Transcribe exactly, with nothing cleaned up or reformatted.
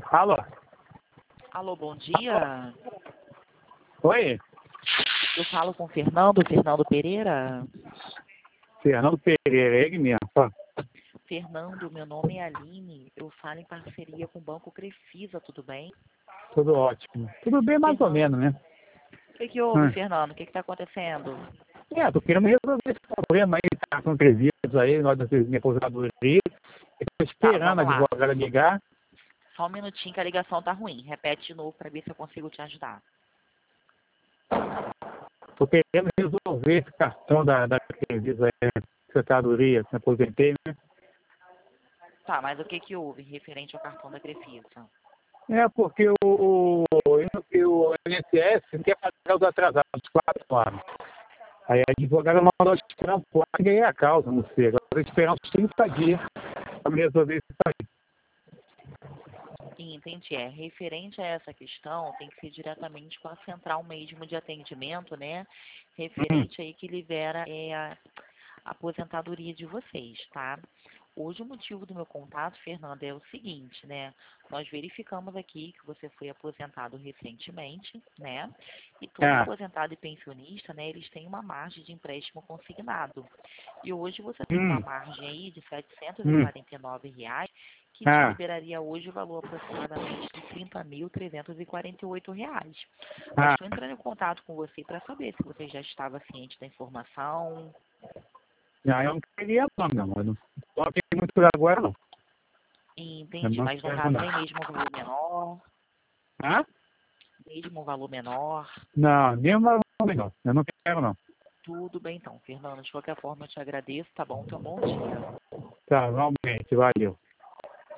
Alô? Alô, bom dia. Oi? Eu falo com o Fernando, Fernando Pereira. Fernando Pereira, é ele mesmo. Ó. Fernando, meu nome é Aline. Eu falo em parceria com o Banco Crefisa, tudo bem? Tudo ótimo. Tudo bem mais ou Fernando, menos, né? o que, que houve, Hum. Fernando? O que está acontecendo? É, tô querendo resolver esse problema aí, tá com entrevistas aí, nós da minha aposentadoria. Estou Tá, esperando a vamos lá. advogada ligar. Só um minutinho que a ligação tá ruim. Repete de novo para ver se eu consigo te ajudar. Tô querendo resolver esse cartão da, da Crefisa aí, aposentadoria, me aposentei, né? Tá, mas o que, que houve referente ao cartão da Crefisa? É, porque o, o, o I N S S não quer pagar os atrasados, quatro anos. Aí a advogada mandou esperar um pouco e ganhei a causa, não sei. Agora vou esperar uns trinta dias para me resolver isso aí. Sim, entendi. É, referente a essa questão, tem que ser diretamente com a central mesmo de atendimento, né? Hum, Referente aí que libera é, a aposentadoria de vocês, tá? Hoje o motivo do meu contato, Fernanda, é o seguinte, né? Nós verificamos aqui que você foi aposentado recentemente, né? E todo ah, aposentado e pensionista, né, eles têm uma margem de empréstimo consignado. E hoje você tem uma hum, margem aí de setecentos e hum, quarenta e nove reais, que te ah, liberaria hoje o valor aproximadamente de trinta mil trezentos e quarenta e oito reais. Mas ah. estou entrando em contato com você para saber se você já estava ciente da informação. Já eu não queria não, meu amor. Não toquei muito por agora, não. Eu Entendi, não mas no quero, caso não. nem mesmo um valor menor, Ah? mesmo um valor menor. Não, nem uma não. Eu não quero, não. Tudo bem então, Fernando. De qualquer forma, eu te agradeço, tá bom? Tenha um bom dia. Tá, realmente, valeu.